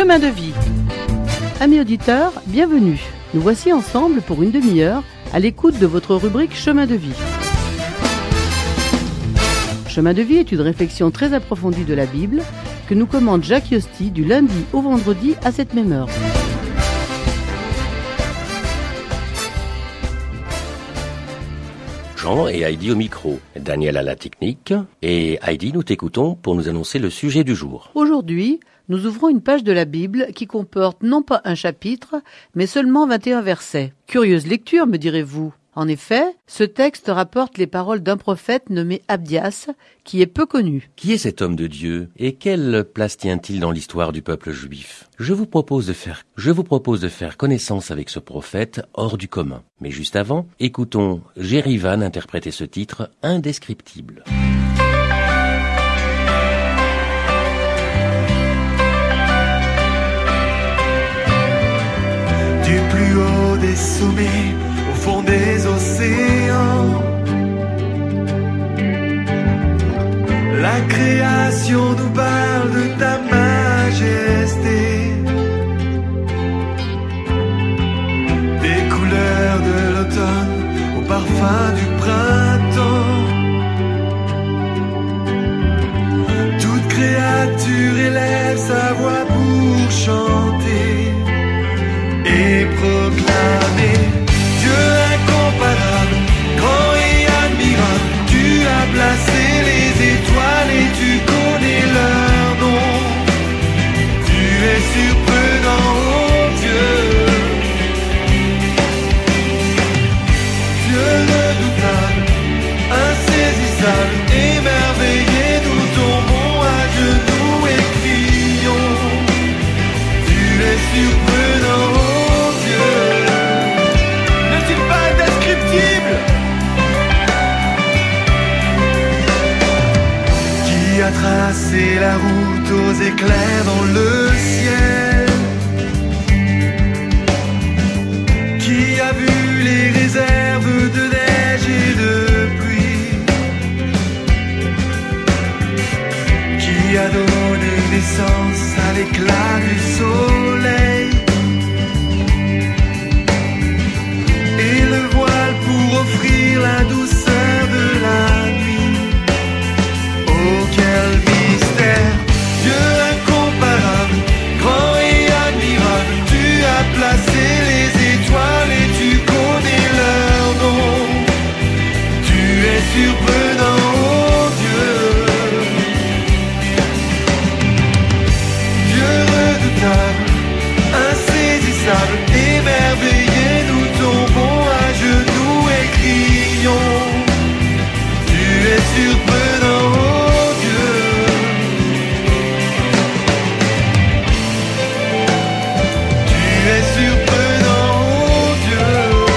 Chemin de vie. Amis auditeurs, bienvenue. Nous voici ensemble pour une demi-heure à l'écoute de votre rubrique Chemin de vie. Chemin de vie est une réflexion très approfondie de la Bible que nous commande Jacques Yosti du lundi au vendredi à cette même heure. Jean et Heidi au micro, Daniel à la technique, et Heidi, nous t'écoutons pour nous annoncer le sujet du jour. Aujourd'hui, nous ouvrons une page de la Bible qui comporte non pas un chapitre, mais seulement 21 versets. Curieuse lecture, me direz-vous. En effet, ce texte rapporte les paroles d'un prophète nommé Abdias, qui est peu connu. Qui est cet homme de Dieu et quelle place tient-il dans l'histoire du peuple juif ? Je vous propose de faire connaissance avec ce prophète hors du commun. Mais juste avant, écoutons Jerry Van interpréter ce titre indescriptible. Du plus haut des sommets, au fond des océans, la création nous parle de ta majesté, des couleurs de l'automne au parfum du printemps. Toute créature élève sa voix pour chanter et proclamer Dieu incomparable, grand et admirable. Tu as placé les étoiles et tu connais leur nom. Tu es surprenant, oh Dieu. Dieu redoutable, insaisissable, émerveillé, nous tombons à genoux et crions. Tu es surprenant, oh Dieu. N'est-il pas indescriptible? Qui a tracé la route aux éclairs dans le ciel? Qui a vu les réserves de neige et de pluie? Qui a donné naissance à l'éclat du soleil et le voile pour offrir la douceur de la nuit? Oh quel mystère, Dieu incomparable, grand et admirable. Tu as placé les étoiles et tu connais leur nom. Tu es surprenant, oh Dieu. Dieu redoutable, insaisissable, émerveillé, nous tombons à genoux et crions. Tu es surprenant, oh Dieu. Tu es surprenant, oh Dieu.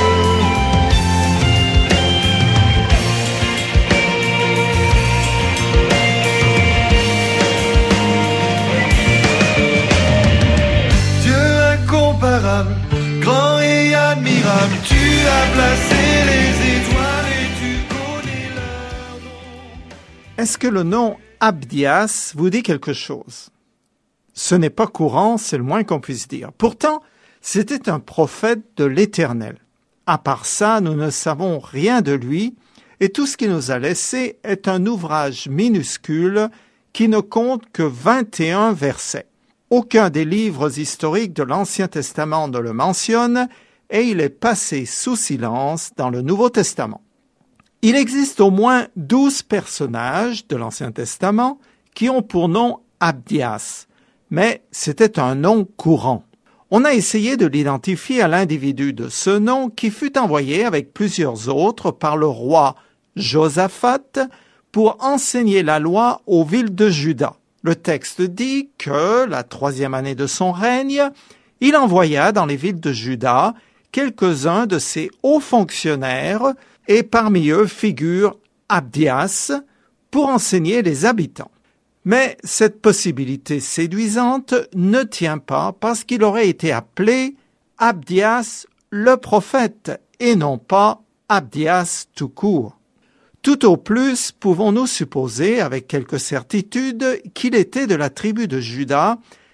Dieu incomparable, grand et admirable, tu as placé les étoiles et tu connais leur nom. Est-ce que le nom Abdias vous dit quelque chose? Ce n'est pas courant, c'est le moins qu'on puisse dire. Pourtant, c'était un prophète de l'Éternel. À part ça, nous ne savons rien de lui, et tout ce qu'il nous a laissé est un ouvrage minuscule qui ne compte que 21 versets. Aucun des livres historiques de l'Ancien Testament ne le mentionne, et il est passé sous silence dans le Nouveau Testament. Il existe au moins 12 personnages de l'Ancien Testament qui ont pour nom Abdias, mais c'était un nom courant. On a essayé de l'identifier à l'individu de ce nom qui fut envoyé avec plusieurs autres par le roi Josaphat pour enseigner la loi aux villes de Juda. Le texte dit que, la 3e année de son règne, il envoya dans les villes de Juda quelques-uns de ses hauts fonctionnaires et parmi eux figure Abdias pour enseigner les habitants. Mais cette possibilité séduisante ne tient pas parce qu'il aurait été appelé Abdias le prophète et non pas Abdias tout court. Tout au plus, pouvons-nous supposer avec quelque certitude qu'il était de la tribu de Juda,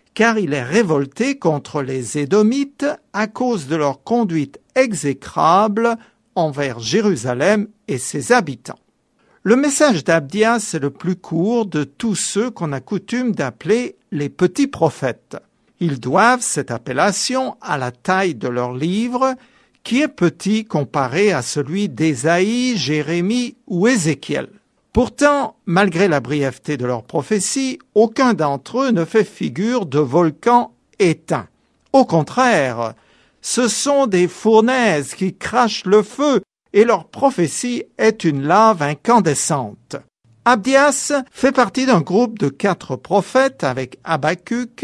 car il est révolté contre les Édomites à cause de leur conduite exécrable envers Jérusalem et ses habitants. Le message d'Abdias est le plus court de tous ceux qu'on a coutume d'appeler les petits prophètes. Ils doivent cette appellation à la taille de leur livre, qui est petit comparé à celui d'Ésaïe, Jérémie ou Ézéchiel. Pourtant, malgré la brièveté de leurs prophéties, aucun d'entre eux ne fait figure de volcan éteint. Au contraire, ce sont des fournaises qui crachent le feu et leur prophétie est une lave incandescente. Abdias fait partie d'un groupe de 4 prophètes avec Habacuc,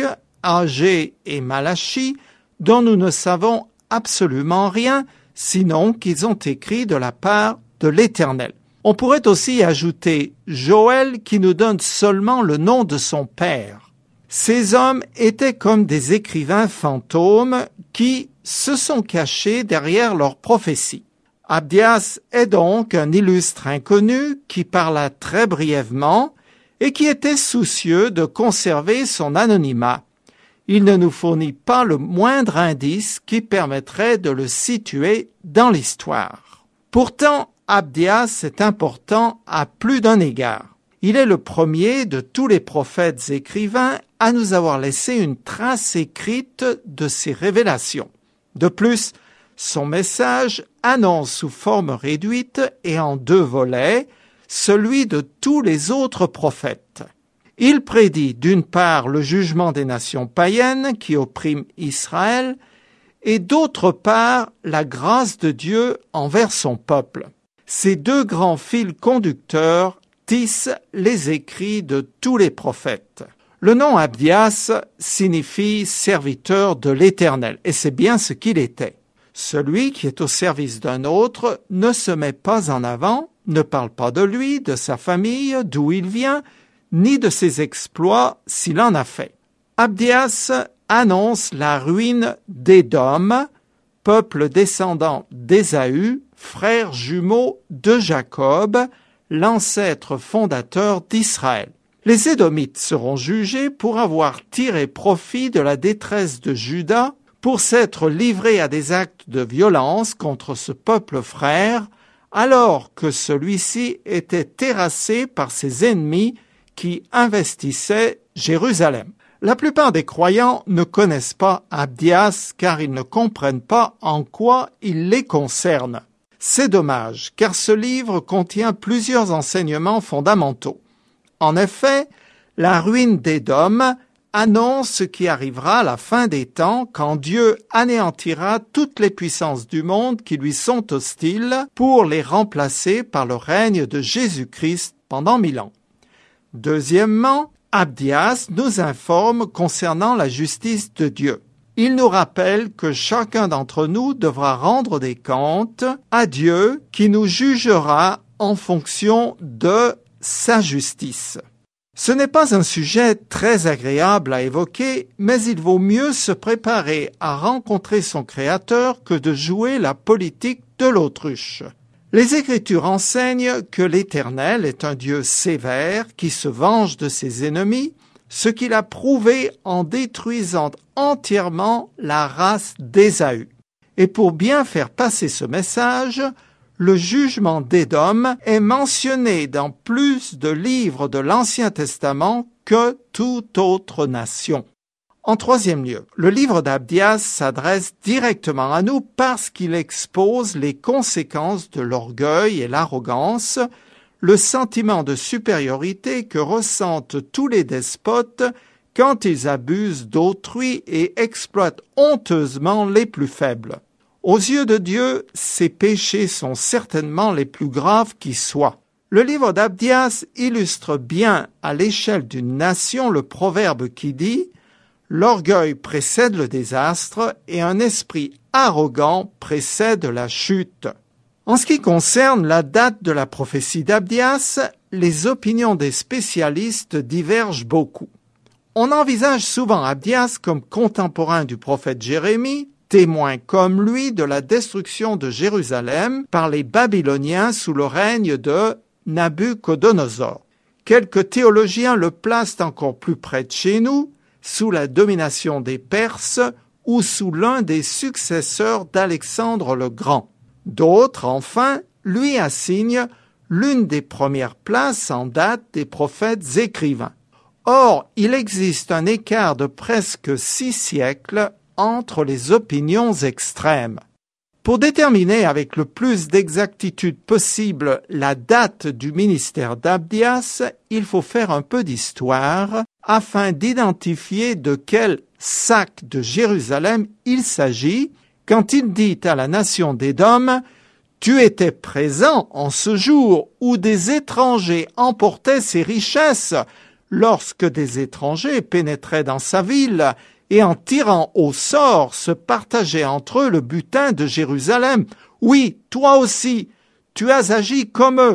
Agé et Malachie, dont nous ne savons absolument rien, sinon qu'ils ont écrit de la part de l'Éternel. On pourrait aussi ajouter Joël qui nous donne seulement le nom de son père. Ces hommes étaient comme des écrivains fantômes qui se sont cachés derrière leurs prophéties. Abdias est donc un illustre inconnu qui parla très brièvement et qui était soucieux de conserver son anonymat. Il ne nous fournit pas le moindre indice qui permettrait de le situer dans l'histoire. Pourtant, Abdias est important à plus d'un égard. Il est le premier de tous les prophètes écrivains à nous avoir laissé une trace écrite de ses révélations. De plus, son message annonce sous forme réduite et en 2 volets celui de tous les autres prophètes. Il prédit d'une part le jugement des nations païennes qui oppriment Israël et d'autre part la grâce de Dieu envers son peuple. Ces 2 grands fils conducteurs tissent les écrits de tous les prophètes. Le nom Abdias signifie serviteur de l'Éternel et c'est bien ce qu'il était. Celui qui est au service d'un autre ne se met pas en avant, ne parle pas de lui, de sa famille, d'où il vient, ni de ses exploits s'il en a fait. Abdias annonce la ruine d'Édom, peuple descendant d'Ésaü, frère jumeau de Jacob, l'ancêtre fondateur d'Israël. Les Édomites seront jugés pour avoir tiré profit de la détresse de Juda, pour s'être livrés à des actes de violence contre ce peuple frère, alors que celui-ci était terrassé par ses ennemis qui investissaient Jérusalem. La plupart des croyants ne connaissent pas Abdias car ils ne comprennent pas en quoi il les concerne. C'est dommage, car ce livre contient plusieurs enseignements fondamentaux. En effet, la ruine d'Édom annonce ce qui arrivera à la fin des temps quand Dieu anéantira toutes les puissances du monde qui lui sont hostiles pour les remplacer par le règne de Jésus-Christ pendant 1000 ans. Deuxièmement, Abdias nous informe concernant la justice de Dieu. Il nous rappelle que chacun d'entre nous devra rendre des comptes à Dieu qui nous jugera en fonction de sa justice. Ce n'est pas un sujet très agréable à évoquer, mais il vaut mieux se préparer à rencontrer son Créateur que de jouer la politique de l'autruche. Les Écritures enseignent que l'Éternel est un Dieu sévère qui se venge de ses ennemis, ce qu'il a prouvé en détruisant entièrement la race d'Ésaü. Et pour bien faire passer ce message, le jugement d'Édom est mentionné dans plus de livres de l'Ancien Testament que toute autre nation. En troisième lieu, le livre d'Abdias s'adresse directement à nous parce qu'il expose les conséquences de l'orgueil et l'arrogance, le sentiment de supériorité que ressentent tous les despotes quand ils abusent d'autrui et exploitent honteusement les plus faibles. Aux yeux de Dieu, ces péchés sont certainement les plus graves qui soient. Le livre d'Abdias illustre bien à l'échelle d'une nation le proverbe qui dit « L'orgueil précède le désastre et un esprit arrogant précède la chute ». En ce qui concerne la date de la prophétie d'Abdias, les opinions des spécialistes divergent beaucoup. On envisage souvent Abdias comme contemporain du prophète Jérémie, témoin comme lui de la destruction de Jérusalem par les Babyloniens sous le règne de Nabuchodonosor. Quelques théologiens le placent encore plus près de chez nous, sous la domination des Perses ou sous l'un des successeurs d'Alexandre le Grand. D'autres, enfin, lui assignent l'une des premières places en date des prophètes écrivains. Or, il existe un écart de presque 6 siècles entre les opinions extrêmes. Pour déterminer avec le plus d'exactitude possible la date du ministère d'Abdias, il faut faire un peu d'histoire afin d'identifier de quel sac de Jérusalem il s'agit quand il dit à la nation d'Édom « Tu étais présent en ce jour où des étrangers emportaient ses richesses, lorsque des étrangers pénétraient dans sa ville et en tirant au sort se partageaient entre eux le butin de Jérusalem. Oui, toi aussi, tu as agi comme eux. »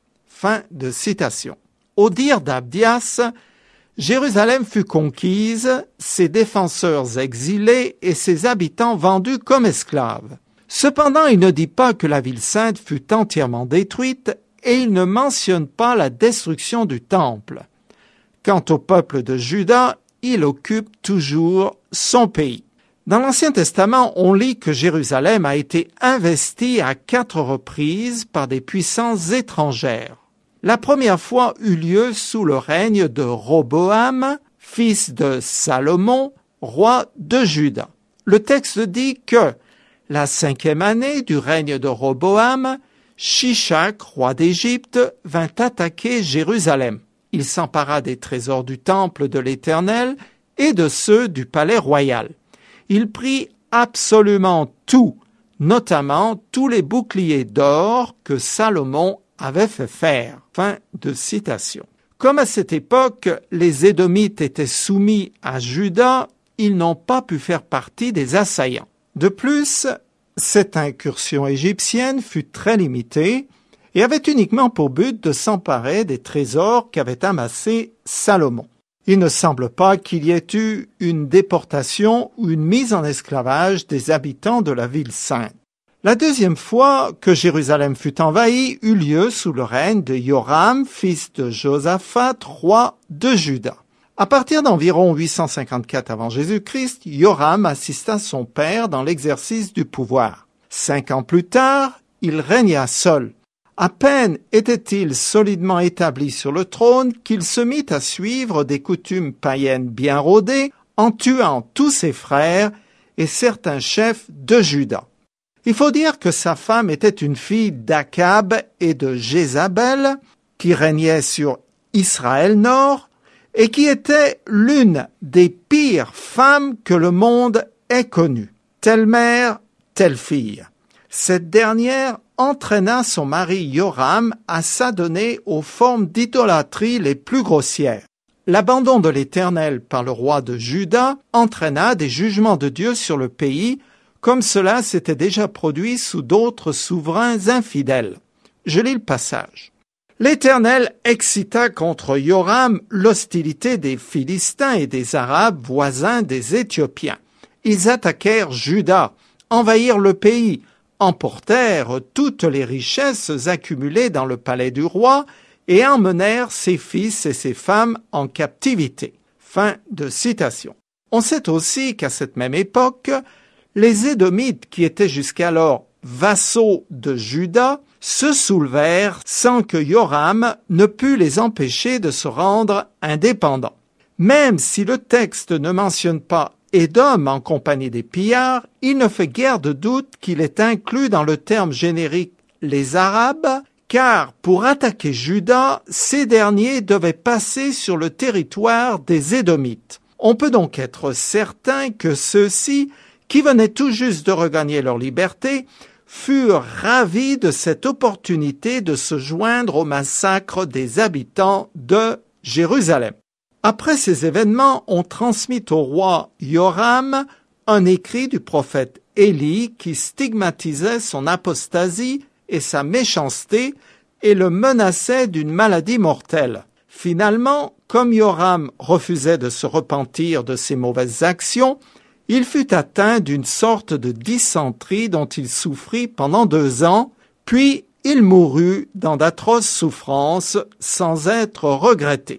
Fin de citation. Au dire d'Abdias, Jérusalem fut conquise, ses défenseurs exilés et ses habitants vendus comme esclaves. Cependant, il ne dit pas que la ville sainte fut entièrement détruite et il ne mentionne pas la destruction du temple. Quant au peuple de Juda, il occupe toujours son pays. Dans l'Ancien Testament, on lit que Jérusalem a été investie à 4 reprises par des puissances étrangères. La première fois eut lieu sous le règne de Roboam, fils de Salomon, roi de Juda. Le texte dit que la 5e année du règne de Roboam, Shishak, roi d'Égypte, vint attaquer Jérusalem. Il s'empara des trésors du temple de l'Éternel et de ceux du palais royal. Il prit absolument tout, notamment tous les boucliers d'or que Salomon avait fait faire. Fin de citation. Comme à cette époque, les Édomites étaient soumis à Juda, ils n'ont pas pu faire partie des assaillants. De plus, cette incursion égyptienne fut très limitée et avait uniquement pour but de s'emparer des trésors qu'avait amassés Salomon. Il ne semble pas qu'il y ait eu une déportation ou une mise en esclavage des habitants de la ville sainte. La deuxième fois que Jérusalem fut envahie eut lieu sous le règne de Joram, fils de Josaphat, roi de Juda. À partir d'environ 854 avant Jésus-Christ, Joram assista son père dans l'exercice du pouvoir. 5 ans plus tard, il régna seul. À peine était-il solidement établi sur le trône qu'il se mit à suivre des coutumes païennes bien rodées en tuant tous ses frères et certains chefs de Juda. Il faut dire que sa femme était une fille d'Akab et de Jézabel qui régnait sur Israël Nord et qui était l'une des pires femmes que le monde ait connues. Telle mère, telle fille. Cette dernière entraîna son mari Joram à s'adonner aux formes d'idolâtrie les plus grossières. L'abandon de l'Éternel par le roi de Juda entraîna des jugements de Dieu sur le pays, comme cela s'était déjà produit sous d'autres souverains infidèles. Je lis le passage. L'Éternel excita contre Joram l'hostilité des Philistins et des Arabes voisins des Éthiopiens. Ils attaquèrent Juda, envahirent le pays, emportèrent toutes les richesses accumulées dans le palais du roi et emmenèrent ses fils et ses femmes en captivité. Fin de citation. On sait aussi qu'à cette même époque, les Édomites, qui étaient jusqu'alors vassaux de Juda, se soulevèrent sans que Joram ne pût les empêcher de se rendre indépendants. Même si le texte ne mentionne pas Édom en compagnie des pillards, il ne fait guère de doute qu'il est inclus dans le terme générique les Arabes, car pour attaquer Juda, ces derniers devaient passer sur le territoire des Édomites. On peut donc être certain que ceux-ci, qui venaient tout juste de regagner leur liberté, furent ravis de cette opportunité de se joindre au massacre des habitants de Jérusalem. Après ces événements, on transmit au roi Joram un écrit du prophète Élie qui stigmatisait son apostasie et sa méchanceté et le menaçait d'une maladie mortelle. Finalement, comme Joram refusait de se repentir de ses mauvaises actions, il fut atteint d'une sorte de dysenterie dont il souffrit pendant 2 ans, puis il mourut dans d'atroces souffrances sans être regretté.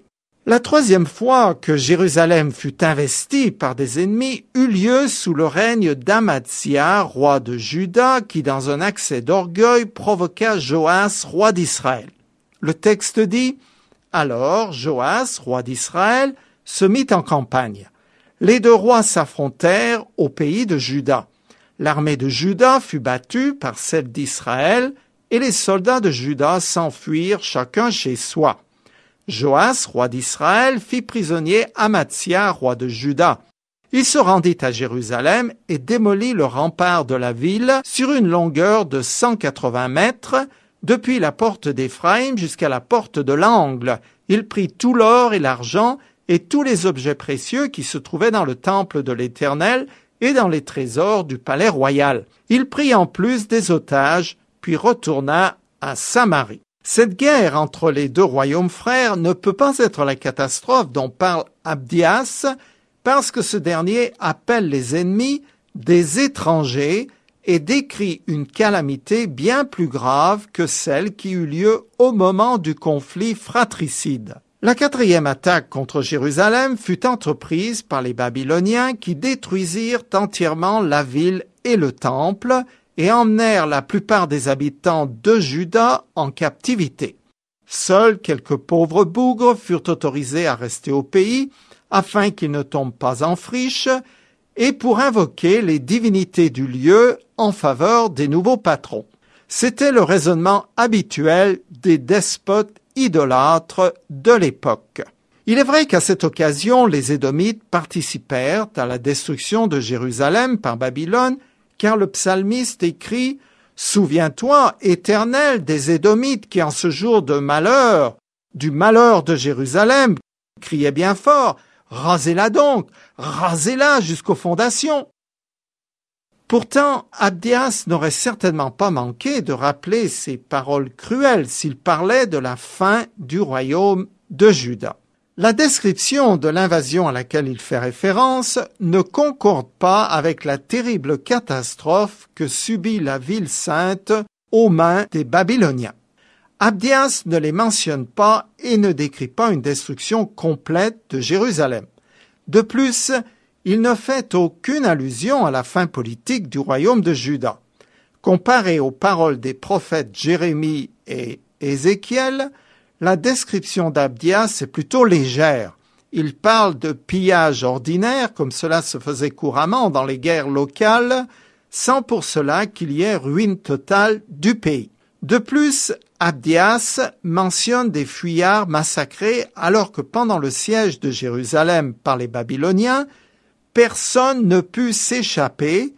La troisième fois que Jérusalem fut investie par des ennemis eut lieu sous le règne d'Amazia, roi de Juda, qui dans un accès d'orgueil provoqua Joas, roi d'Israël. Le texte dit « Alors Joas, roi d'Israël, se mit en campagne. Les deux rois s'affrontèrent au pays de Juda. L'armée de Juda fut battue par celle d'Israël, et les soldats de Juda s'enfuirent chacun chez soi. Joas, roi d'Israël, fit prisonnier Amazia, roi de Juda. Il se rendit à Jérusalem et démolit le rempart de la ville sur une longueur de 180 mètres, depuis la porte d'Éphraïm jusqu'à la porte de l'angle. Il prit tout l'or et l'argent et tous les objets précieux qui se trouvaient dans le temple de l'Éternel et dans les trésors du palais royal. Il prit en plus des otages, puis retourna à Samarie. Cette guerre entre les deux royaumes frères ne peut pas être la catastrophe dont parle Abdias, parce que ce dernier appelle les ennemis des étrangers et décrit une calamité bien plus grave que celle qui eut lieu au moment du conflit fratricide. La quatrième attaque contre Jérusalem fut entreprise par les Babyloniens qui détruisirent entièrement la ville et le temple et emmenèrent la plupart des habitants de Juda en captivité. Seuls quelques pauvres bougres furent autorisés à rester au pays afin qu'ils ne tombent pas en friche et pour invoquer les divinités du lieu en faveur des nouveaux patrons. C'était le raisonnement habituel des despotes idolâtres de l'époque. Il est vrai qu'à cette occasion, les Édomites participèrent à la destruction de Jérusalem par Babylone, car le psalmiste écrit « Souviens-toi, Éternel, des Édomites qui en ce jour de malheur, du malheur de Jérusalem, criaient bien fort, rasez-la donc, rasez-la jusqu'aux fondations !» Pourtant, Abdias n'aurait certainement pas manqué de rappeler ces paroles cruelles s'il parlait de la fin du royaume de Juda. La description de l'invasion à laquelle il fait référence ne concorde pas avec la terrible catastrophe que subit la ville sainte aux mains des Babyloniens. Abdias ne les mentionne pas et ne décrit pas une destruction complète de Jérusalem. De plus, il ne fait aucune allusion à la fin politique du royaume de Juda. Comparé aux paroles des prophètes Jérémie et Ézéchiel, la description d'Abdias est plutôt légère. Il parle de pillage ordinaire, comme cela se faisait couramment dans les guerres locales, sans pour cela qu'il y ait ruine totale du pays. De plus, Abdias mentionne des fuyards massacrés alors que pendant le siège de Jérusalem par les Babyloniens, personne ne put s'échapper,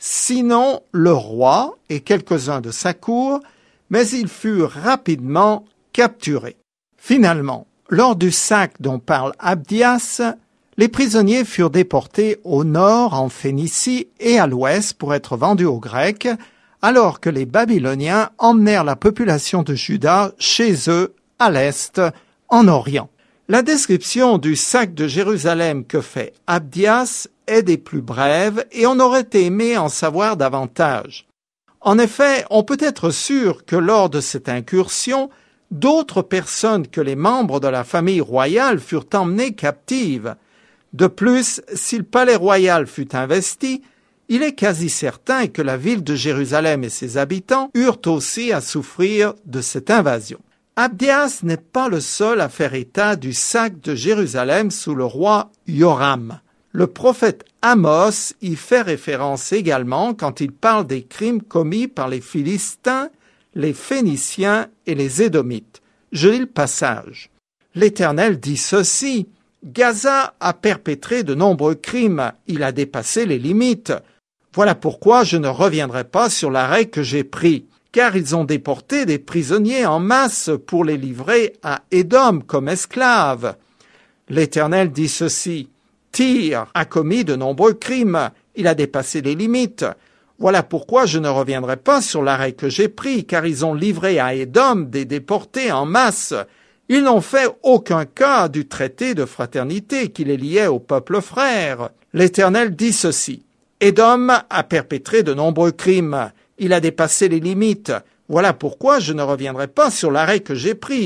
sinon le roi et quelques-uns de sa cour, mais il fut rapidement capturé. Finalement, lors du sac dont parle Abdias, les prisonniers furent déportés au nord en Phénicie et à l'ouest pour être vendus aux Grecs, alors que les Babyloniens emmenèrent la population de Juda chez eux à l'est, en Orient. La description du sac de Jérusalem que fait Abdias est des plus brèves et on aurait aimé en savoir davantage. En effet, on peut être sûr que lors de cette incursion, d'autres personnes que les membres de la famille royale furent emmenées captives. De plus, si le palais royal fut investi, il est quasi certain que la ville de Jérusalem et ses habitants eurent aussi à souffrir de cette invasion. Abdias n'est pas le seul à faire état du sac de Jérusalem sous le roi Yoram. Le prophète Amos y fait référence également quand il parle des crimes commis par les Philistins, les Phéniciens et les Édomites. Je lis le passage. L'Éternel dit ceci: Gaza a perpétré de nombreux crimes, il a dépassé les limites. Voilà pourquoi je ne reviendrai pas sur l'arrêt que j'ai pris, car ils ont déporté des prisonniers en masse pour les livrer à Édom comme esclaves. L'Éternel dit ceci: Tyr a commis de nombreux crimes, il a dépassé les limites. Voilà pourquoi je ne reviendrai pas sur l'arrêt que j'ai pris, car ils ont livré à Édom des déportés en masse. Ils n'ont fait aucun cas du traité de fraternité qui les liait au peuple frère. L'Éternel dit ceci: Édom a perpétré de nombreux crimes, il a dépassé les limites. Voilà pourquoi je ne reviendrai pas sur l'arrêt que j'ai pris,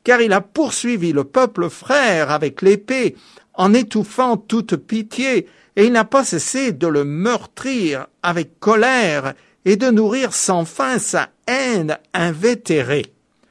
car il a poursuivi le peuple frère avec l'épée, en étouffant toute pitié, et il n'a pas cessé de le meurtrir avec colère et de nourrir sans fin sa haine invétérée. »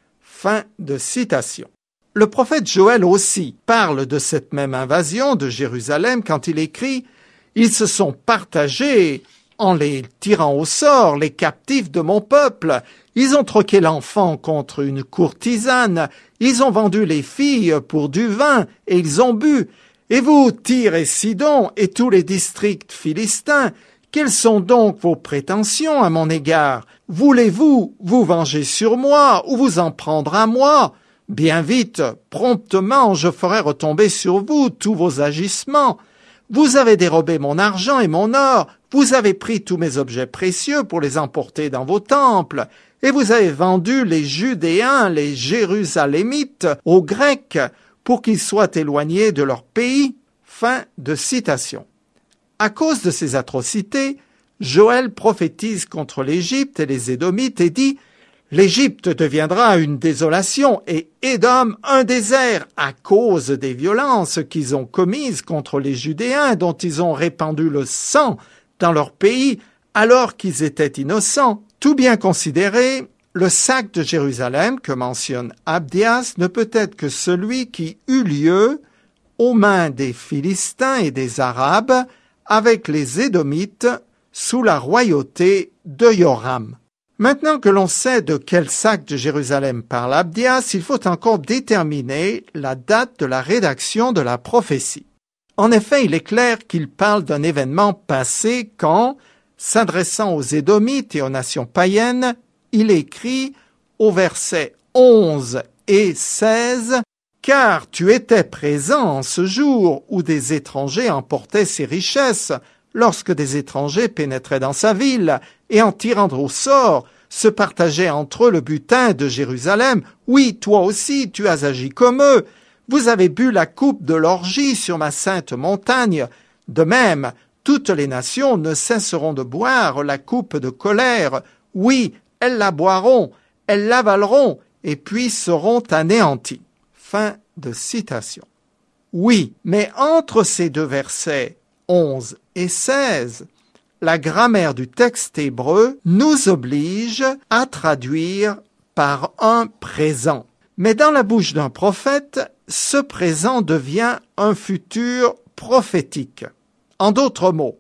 Fin de citation. Le prophète Joël aussi parle de cette même invasion de Jérusalem quand il écrit « Ils se sont partagés en les tirant au sort, les captifs de mon peuple. Ils ont troqué l'enfant contre une courtisane. Ils ont vendu les filles pour du vin et ils ont bu. Et vous, Tyr et Sidon et tous les districts philistins, quelles sont donc vos prétentions à mon égard? Voulez-vous vous venger sur moi ou vous en prendre à moi? Bien vite, promptement, je ferai retomber sur vous tous vos agissements. Vous avez dérobé mon argent et mon or, vous avez pris tous mes objets précieux pour les emporter dans vos temples, et vous avez vendu les Judéens, les Jérusalémites, aux Grecs, pour qu'ils soient éloignés de leur pays. » Fin de citation. À cause de ces atrocités, Joël prophétise contre l'Égypte et les Édomites et dit « L'Égypte deviendra une désolation et Édom un désert à cause des violences qu'ils ont commises contre les Judéens dont ils ont répandu le sang dans leur pays alors qu'ils étaient innocents. » Tout bien considéré, le sac de Jérusalem que mentionne Abdias ne peut être que celui qui eut lieu aux mains des Philistins et des Arabes avec les Édomites sous la royauté de Joram. Maintenant que l'on sait de quel sac de Jérusalem parle Abdias, il faut encore déterminer la date de la rédaction de la prophétie. En effet, il est clair qu'il parle d'un événement passé quand, s'adressant aux Édomites et aux nations païennes, il écrit au verset 11 et 16 « Car tu étais présent en ce jour où des étrangers emportaient ses richesses, lorsque des étrangers pénétraient dans sa ville, et en tirant au sort, se partageaient entre eux le butin de Jérusalem. Oui, toi aussi, tu as agi comme eux. Vous avez bu la coupe de l'orgie sur ma sainte montagne. De même, toutes les nations ne cesseront de boire la coupe de colère. Oui, elles la boiront, elles l'avaleront, et puis seront anéanties. » Fin de citation. Oui, mais entre ces deux versets 11 et 16, la grammaire du texte hébreu nous oblige à traduire par un présent. Mais dans la bouche d'un prophète, ce présent devient un futur prophétique. En d'autres mots,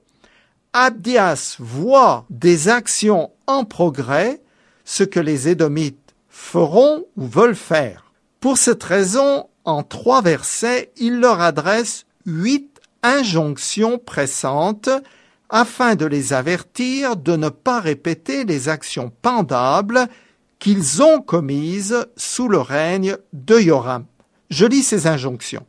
Abdias voit des actions en progrès, ce que les Édomites feront ou veulent faire. Pour cette raison, en 3 versets, il leur adresse 8 injonctions pressantes afin de les avertir de ne pas répéter les actions pendables qu'ils ont commises sous le règne de Joram. Je lis ces injonctions.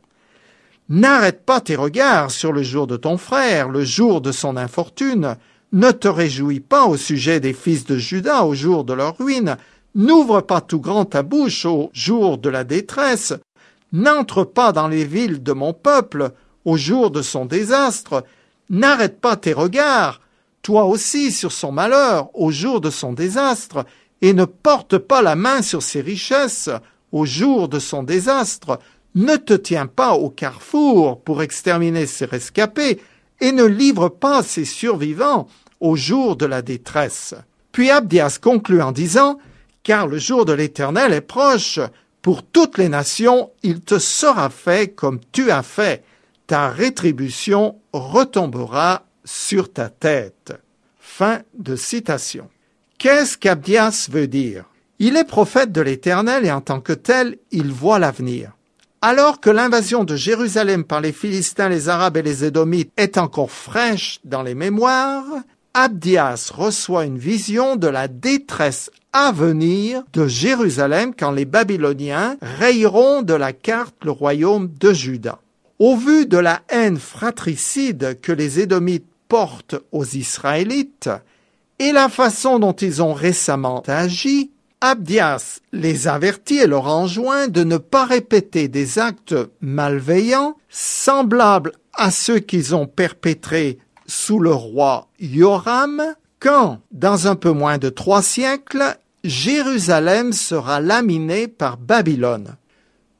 « N'arrête pas tes regards sur le jour de ton frère, le jour de son infortune. Ne te réjouis pas au sujet des fils de Juda au jour de leur ruine. N'ouvre pas tout grand ta bouche au jour de la détresse. N'entre pas dans les villes de mon peuple au jour de son désastre. N'arrête pas tes regards, toi aussi, sur son malheur au jour de son désastre, et ne porte pas la main sur ses richesses au jour de son désastre. Ne te tiens pas au carrefour pour exterminer ses rescapés, et ne livre pas ses survivants au jour de la détresse. » Puis Abdias conclut en disant « Car le jour de l'Éternel est proche. Pour toutes les nations, il te sera fait comme tu as fait. Ta rétribution retombera sur ta tête. » Fin de citation. Qu'est-ce qu'Abdias veut dire? Il est prophète de l'Éternel et en tant que tel, il voit l'avenir. Alors que l'invasion de Jérusalem par les Philistins, les Arabes et les Édomites est encore fraîche dans les mémoires, Abdias reçoit une vision de la détresse à venir de Jérusalem quand les Babyloniens rayeront de la carte le royaume de Juda. Au vu de la haine fratricide que les Édomites portent aux Israélites et la façon dont ils ont récemment agi, Abdias les avertit et leur enjoint de ne pas répéter des actes malveillants semblables à ceux qu'ils ont perpétrés sous le roi Joram, quand, dans un peu moins de 3 siècles, Jérusalem sera laminée par Babylone.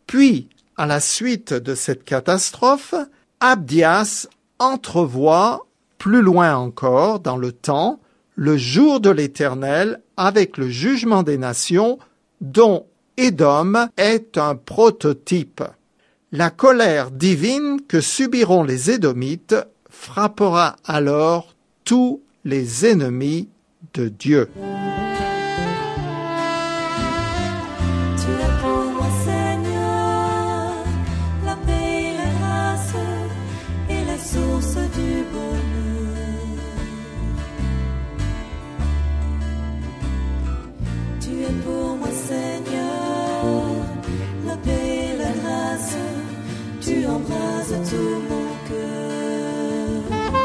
Puis, à la suite de cette catastrophe, Abdias entrevoit plus loin encore dans le temps le jour de l'Éternel avec le jugement des nations dont Édom est un prototype. La colère divine que subiront les Édomites frappera alors tous les ennemis de Dieu. Tu es pour moi, Seigneur, la paix et la grâce et la source du bonheur. Tu es pour moi, Seigneur, la paix et la grâce, tu embrases tout mon cœur.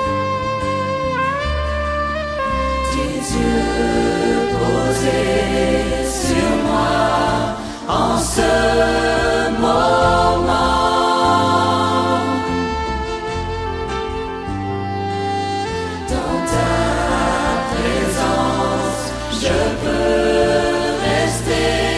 Tes yeux posés sur moi en ce moment, dans ta présence, je peux rester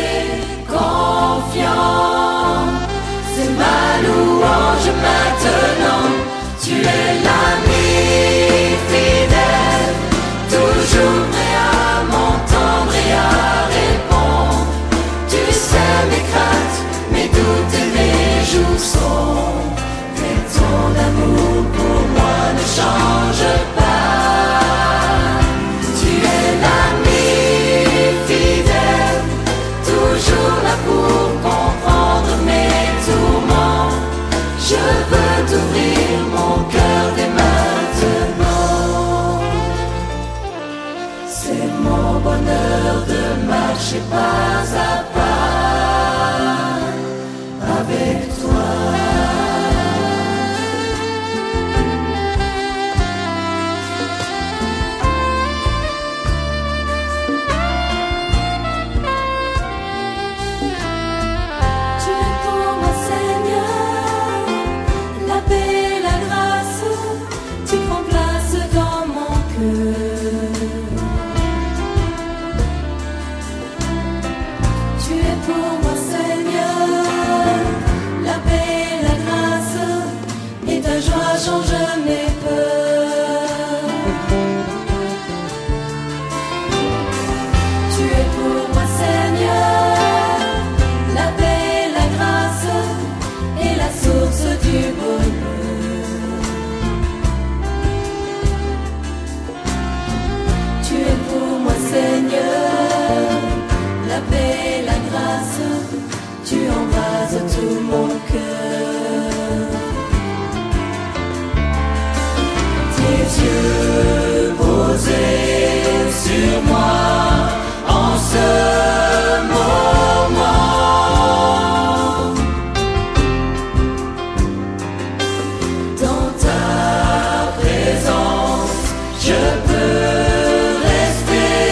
confiant. C'est ma louange maintenant. Tu es l'ami fidèle, toujours prêt à m'entendre et à répondre. Tu sais mes craintes, mes doutes et mes jouissons. Mais ton amour pour moi ne change pas. Tu es l'ami fidèle, toujours là pour comprendre mes tourments. Je veux t'ouvrir mon cœur dès maintenant. C'est mon bonheur de marcher pas à pas avec toi. Tu es pour moi, Seigneur, la paix et la grâce, tu prends place dans mon cœur. Tu es pour moi, Seigneur, la paix et la grâce, et ta joie change mes peurs. Tu es pour moi, Seigneur, la paix et la grâce, et la source du bonheur. Tu es pour moi, Seigneur, la paix et la grâce, tu embrases tout mon cœur. Tes yeux posés sur moi en ce moment, dans ta présence, je peux rester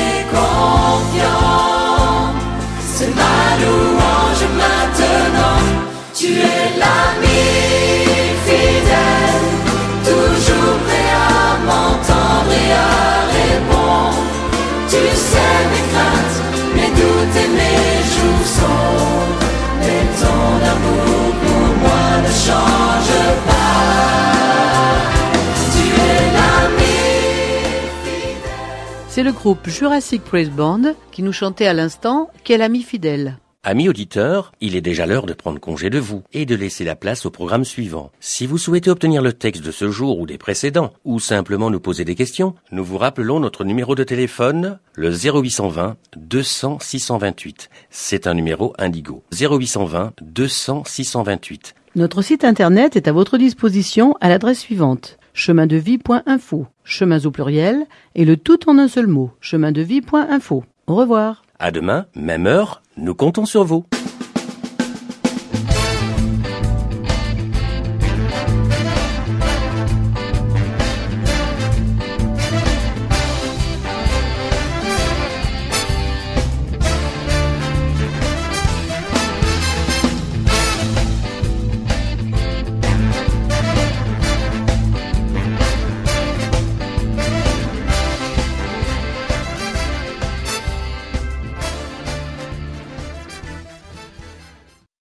confiant. C'est ma louange maintenant. Tu es l'ami fidèle, toujours prêt à m'entendre et à répondre. Tu sais mes craintes, mes doutes et mes jouissons. Mais ton amour pour moi ne change pas. Tu es l'ami fidèle. C'est le groupe Jurassic Praise Band qui nous chantait à l'instant « Quel ami fidèle ». Amis auditeurs, il est déjà l'heure de prendre congé de vous et de laisser la place au programme suivant. Si vous souhaitez obtenir le texte de ce jour ou des précédents, ou simplement nous poser des questions, nous vous rappelons notre numéro de téléphone, le 0820 200 628. C'est un numéro Indigo. 0820 200 628. Notre site internet est à votre disposition à l'adresse suivante: chemindevie.info, chemins au pluriel et le tout en un seul mot, chemindevie.info. Au revoir. À demain, même heure, nous comptons sur vous.